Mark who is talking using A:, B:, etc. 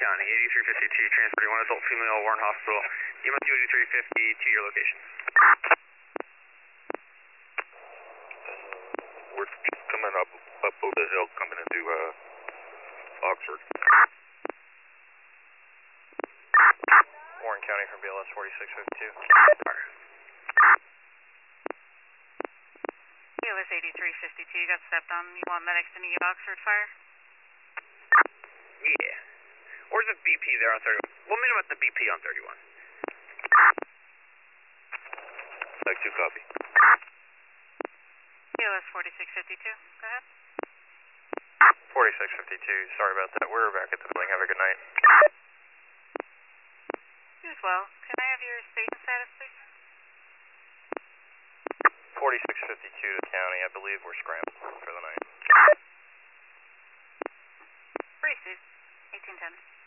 A: County, 8352, transporting one adult female, Warren Hospital, EMS 8350 to your location.
B: We're just coming up over the hill, coming into Oxford.
C: Warren County from BLS 4652.
D: BLS 8352, you got stepped on. You want medics to meet you at Oxford Fire?
A: Yeah. Where's the BP there on 31? We'll meet him at the BP on 31.
B: Like 2 copy.
D: BLS 4652, go ahead.
C: 4652, sorry about that. We're back at the building. Have a good night.
D: You as well. Can I have your station status, please?
C: 4652 to the county. I believe we're scrambled for the night.
D: Free, Steve. 1810.